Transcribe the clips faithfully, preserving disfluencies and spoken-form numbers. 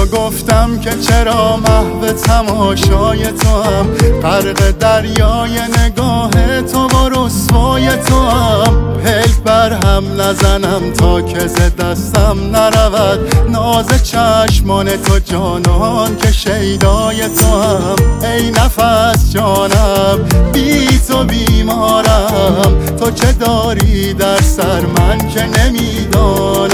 گفتم که چرا محو تماشای تو هم، غرق دریای نگاه تو و رسوای تو هم. پلک بر هم نزنم تا که ز دستم نرود ناز چشمان تو جانان که شیدای تو هم. ای نفس جانم بی تو بیمارم، تو چه داری در سر من که نمیدانم.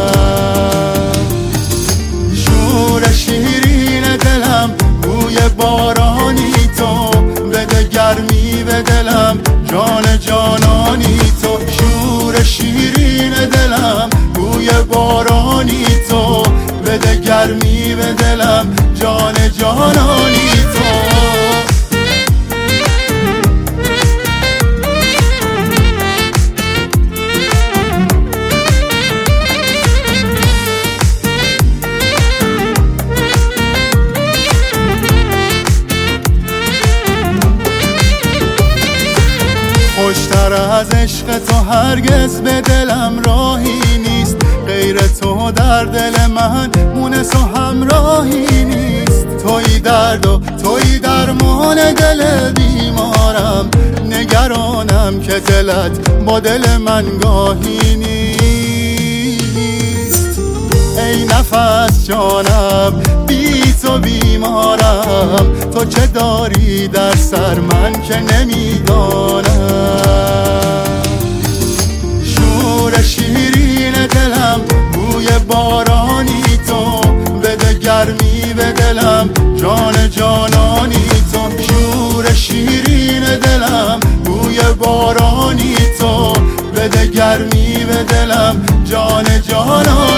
شور شیرین دلم بوی بارانی تو، بده گرمی به دلم جان جانانی تو. شور شیرین دلم بوی بارانی تو، بده گرمی به دلم جان جانانی تو. خوشتر از عشق تو هرگز به دلم راهی نیست، غیر تو در دل من مونس و همراهی نیست. توی درد و توی درمان دل بیمارم، نگرانم که دلت با دل من گاهی نیست. ای نفس جانم بی تو بیمارم، تو چه داری در سر من که نمیدانم. شور شیرین دلم بوی بارانی تو، بده گرمی به دلم جان جانانی تو. شور شیرین دلم بوی بارانی تو، بده گرمی به دلم جان جانانی